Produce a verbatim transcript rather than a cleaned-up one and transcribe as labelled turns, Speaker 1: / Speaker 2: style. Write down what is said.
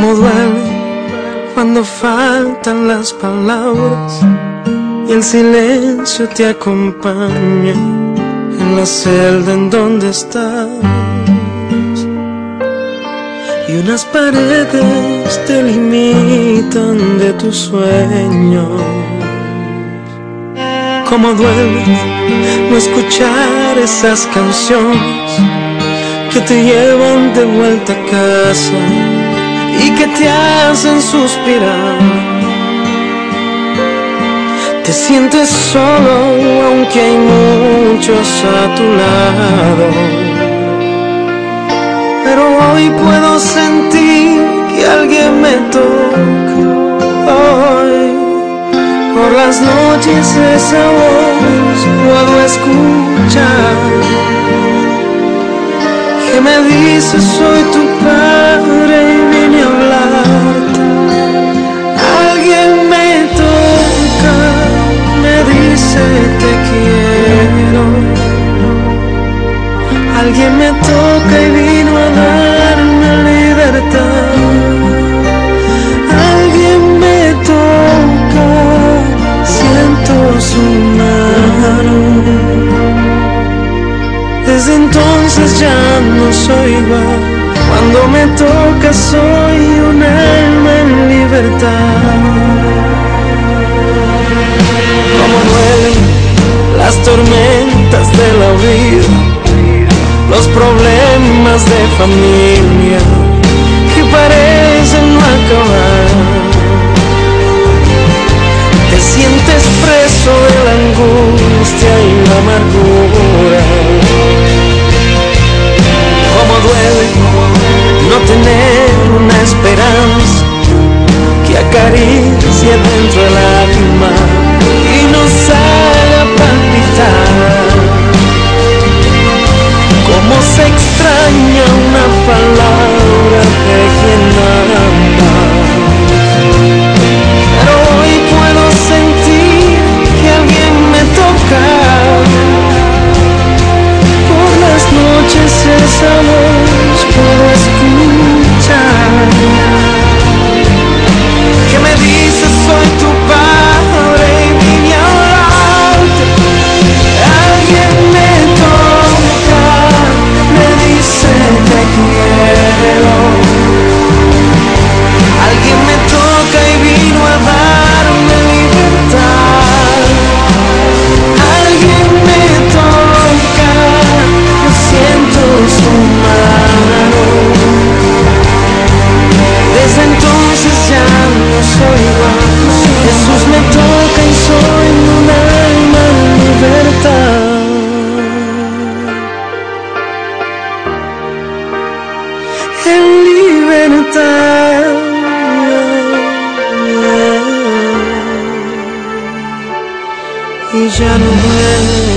Speaker 1: Cómo duele cuando faltan las palabras y el silencio te acompaña en la celda en donde estás, y unas paredes te limitan de tus sueños. Cómo duele no escuchar esas canciones que te llevan de vuelta a casa y que te hacen suspirar. Te sientes solo aunque hay muchos a tu lado, pero hoy puedo sentir que alguien me toca. Hoy por las noches esa voz puedo escuchar que me dice: soy tu padre y vine a hablarte. Alguien me toca, me dice te quiero. Alguien me toca y vino a darme libertad. Alguien me toca, siento su mano. Desde entonces ya no soy igual. Cuando me toca soy un alma en libertad. Cómo duelen las tormentas de la vida, los problemas de familia que parecen no acabar. Te sientes preso de la angustia y la amargura. Cómo duele no tener una esperanza que acaricie dentro del alma y nos haga palpitar. Cómo se extraña una palabra de quien ama. Pero hoy puedo sentir que alguien me toca. Por las noches esa voz puedo escuchar que me dice: soy tu padre y vine a hablarte. Alguien me toca, me dice te quiero. Alguien me toca y vino a darme libertad. Alguien me toca, yo siento su mano. Desde entonces ya no soy igual. Jesús me toca y soy un alma en libertad. En libertad. Y ya no duele.